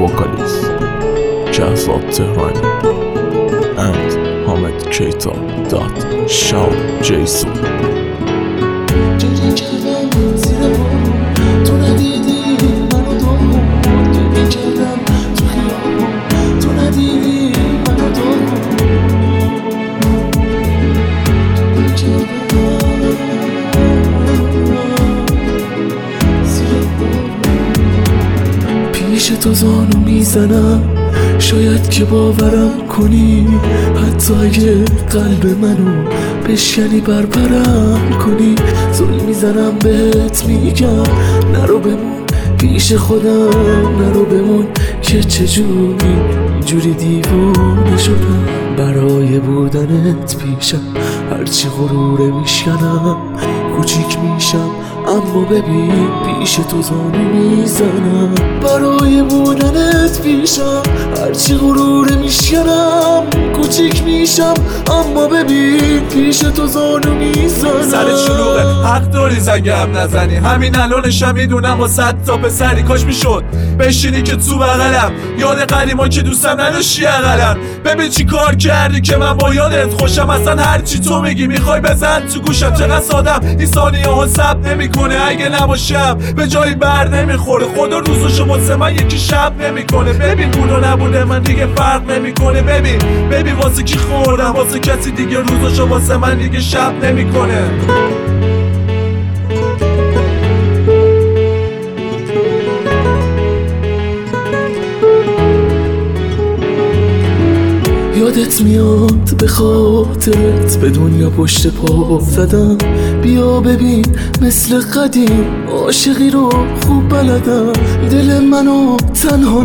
vocalist Kazat Tehrani and Hamid Keita. Shout Jason. پیش تو زانو میزنم شاید که باورم کنی، حتی اگه قلب منو بشکنی برپرم کنی. زل میزنم بهت میگم نرو بمون پیش خودم، نرو بمون که چجوری اینجوری دیوونه شدم برای بودنت پیشم. هرچی غروره میشکنم کوچیک میشم، اما ببین پیش تو زانو میزنم برای بودنت پیشم. هرچی غروره میشکنم کوچیک میشم، اما ببین پیش تو زانو میزنم. سر شلوغه حق داری زنگم نزنی، همین الانشم میدونم با 100 تا پسری کاش میشد بشینی که تو بغلم، یاد قدیما که دوستم نداشتی اقلم. ببین چی کار کردی که من با یادت خوشم، اصلا هرچی تو میگی میخوای بزن تو گوشم. چقدر سادم این ثانیه ها ثبت نمیکنه، اگه نباشم به جایی بر نمیخوره. خدا روزشو واسه من یکی شب نمیکنه. ببین بود و نبوده من دیگه فرق نمیکنه. ببین واسه کی خوردم، واسه کسی دیگه روزشو واسه من دیگه شب نمیکنه. یادت میاد به خاطرت به دنیا پشت پا زدم. بیا ببین مثل قدیم عاشقی رو خوب بلدم. دل منو تنها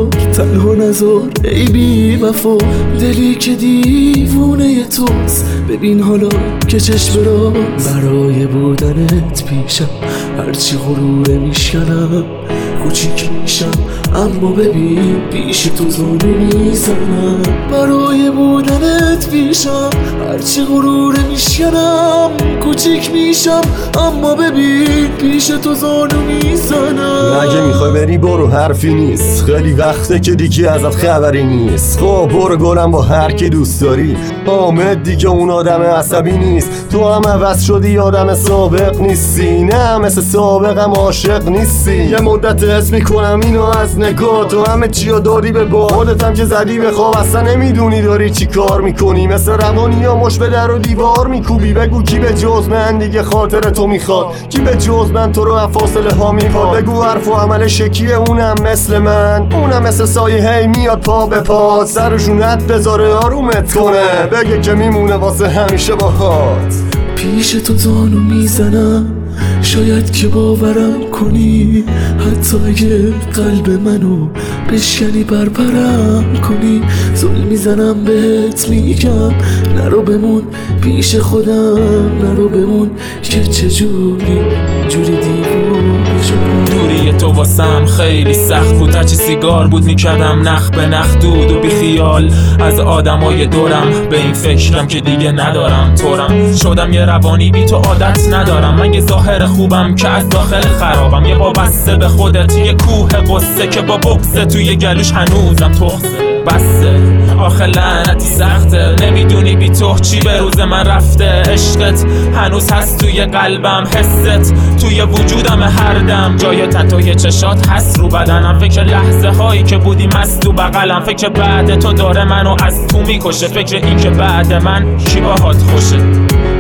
نذار ای بی وفا، دلی که دیوونه توست. ببین حالا که چشم را برای بودنت پیشم. هرچی غروره میشکنم کوچیک میشم، اما ببین پیش تو زانو میزنم برای بودنت پیشم. هرچی غروره میشکنم کوچیک میشم، اما ببین پیش تو زانو میزنم. اگه میخوای بری برو، حرفی نیست، خیلی وقته که دیگه ازت خبری نیست. خب برو گلم با هر کی دوست داری. حامد دیگه اون آدم عصبی نیست، تو هم عوض شدی آدم سابق نیستی. نه مثل سابقم عاشق نیستی. یه مدت حس میکنم اینو از نگاه، تو همه چیو داری به بالتم که زدی به خواب. اصلا نمیدونی داری چی کار میکنی، مثل روانی یا مش به در و دیوار میکوبی. بگو کی به جز من دیگه خاطر تو میخواد، کی به جز من تو رو از فاصله ها میخواد. بگو حرف و عمل شکیه اونم مثل من، اونم مثل سایه هی میاد پا به پا. سرشونت بذاره آرومت کنه، بگه که میمونه واسه همیشه باهات. پیش تو زانو میزنم شاید که باورم کنی، حتی اگه قلب منو بشکنی برپرم کنی. زل میزنم بهت میگم نرو بمون پیش خودم، نرو بمون که چجوری دیوونه شدم. دوری تو واسم خیلی سخت بود، هرچی سیگار بود میکردم نخ به نخ دود و بی خیال از آدمای دورم. به این فکرم که دیگه ندارم طورم، شدم یه روانی بی تو عادت ندارم. من یه ظاهر خوبم که از داخل خرابم، یه وابسته به خودت، یه کوه قصه که با بغضه توی گلوش هنوزم تخصه. بسه آخه لعنتی سخته، نمیدونی بی تو چی به روز من رفته. عشقت هنوز هست توی قلبم، حست توی وجودم هر دم. جای تتوی چشات هست رو بدنم، فکر لحظه هایی که بودی مست تو بغلم. فکر بعد تو داره منو از تو میکشه، فکر این که بعد من کی باهات خوشه.